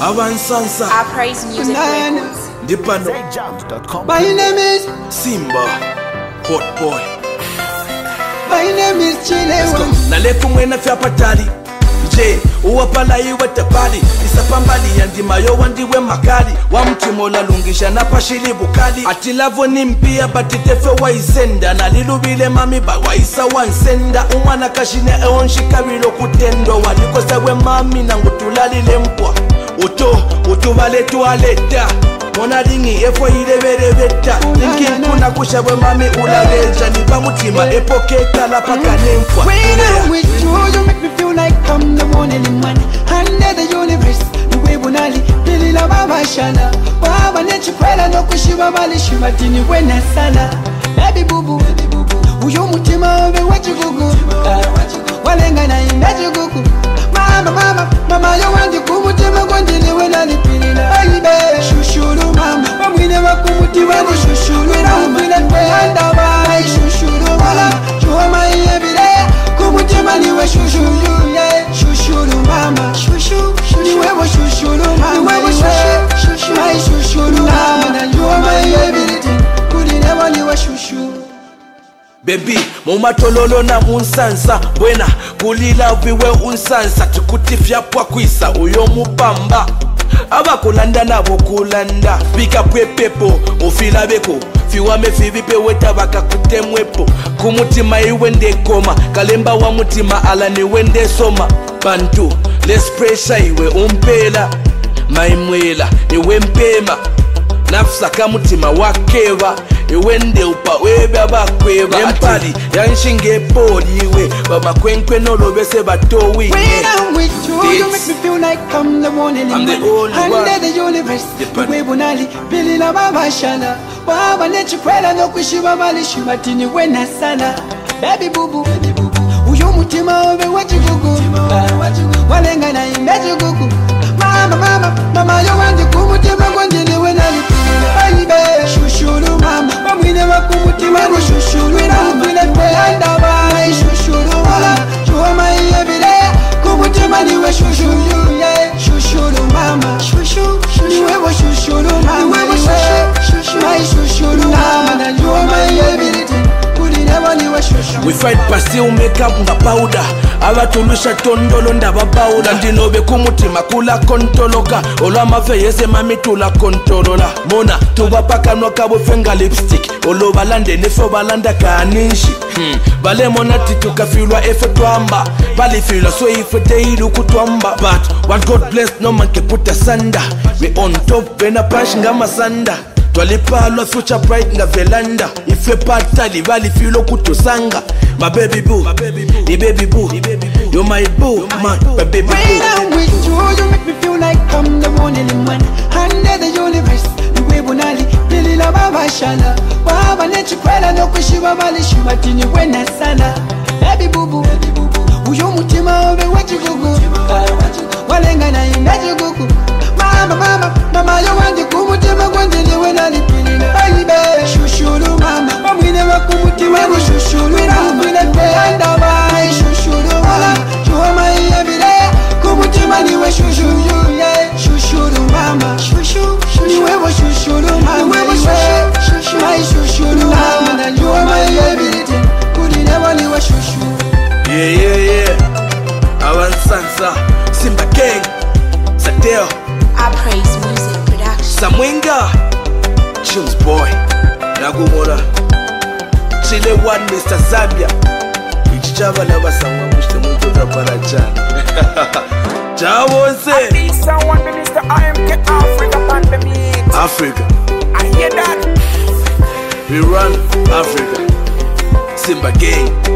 Avansansa. I praise music records. Dipano. My name is Simba. Hot boy. My name is Chilewa. Naleku mwena fya patali. Je, uwapala iwe tepali. Isapambali yandimayo wandiwe makali. Wamtimola lungisha na pashili bukali. Atilavo ni mpia batitefe waisenda. Nalilubile mami ba waisa wansenda. Umwana kashine eonshikabilo kutendo. Waliko sewe mami na ngutulalile mpwa. Utuvale tualeta. Mona ringi efo ilevere veta. Linki kuna kushabwe mami ulaveja. Nipa mutima epoketa la paka nempwa. When I'm with you, you make me feel like I'm the one in the man. Under the universe, the way bunali Pili la baba shana Baba nechi kwela no kushiba bali shimatini wena sana. Baby bubu uyo mutima ube wachigugu Walenga na imeji gugu Mama yo wandi kumutima kwandili wena lipili la Baby shushuru mama Wamwine wakumutima ni shushuru mama Wamwine kwenda bai shushuru mama Chuma iebile kumutima niwe shushuru yeah. Shushuru mama niwe wo shushuru mama Niwe shushuru mama Na chuma iebile kulinewa niwe shushuru Baby, mumatololo na munsansa Bwena, kulila viwe unsansa Tukutifya pwa kwisa uyo mupamba Aba kulanda na bokulanda Pika pwe pepo, ufila beko Fiwame fivipe weta baka kutemwepo Kumutima iwende koma Kalemba wa mutima ala ni wende soma Bantu, let's pressure iwe umpela Maimwela, iwe mpema Nafsa kamutima wakeva Iwende upa webe abakweva Empali yanshinge poli iwe Baba kwenkwe nolobese batowi When I'm with you, you make me feel like I'm the one in the I'm the man. only one. Under the universe, the way bunali Pili la baba shana Baba nechi kwela no kushiba bali shimatini wena sana. Baby bubu uyo mutima ube wachigugu Walenga na imeji gugu Mama yo wandi kumutima kwandili wena lipili Baby shushuru mama Wamwine wakumutima ni shushuru mama Wamwine kwenda bai shushuru mama Chuma iebile kumutima niwe shushuru yeah. Shushuru mama niwe wo shushuru mama Niwe shushuru mama Na chuma iebile kulinewa niwe shushuru We fight pasi umeka nga powder Abatulusha tondolo ndababawula Ndinobe kumutima kula kontoloka Olwamave yese mami tula kontolola Mona tubapaka nwakabo fenga lipstick Olo balande nefo balanda kanishi Bale mona titukafilwa efe twamba Bali filwa so ife teilu kutwamba But what God bless no man can put asunder We on top bena pash nga masanda Twalipalwa future bright nga velanda Ife patali bali filo kutosanga My baby boo, the baby boo You're my boo, my baby boo When I'm with you, you make me feel like I'm the one in the man. Under the universe, the way bunali Pili la baba shana Baba nechi kwela no kushiba bali shimatini wena sana. Baby bubu uyo mutima ube wachigugu Walenga na imeji gugu Mama yo wandi kumutima kwandili wena lipili Baby shushuru mama Wamwine wakumutima ni shushuru mama Wamwine kwenda bai shushuru mama Chuma iebile kumutima niwe shushuru yeah. Shushuru mama niwe wo shushuru mama Niwe shushuru mama Na chuma iebile kulinewa niwe shushuru Yeah Avansansa, Simba Gang Sadeo, I praise music production. Samwinga Tunes boy Nagumora Chile one Mr. Zambia Ichichava lava sangwa mushte mungu raparajana Chawose This someone Mr. IMK Africa on the beat. Africa I hear that. We run Africa Simba Gang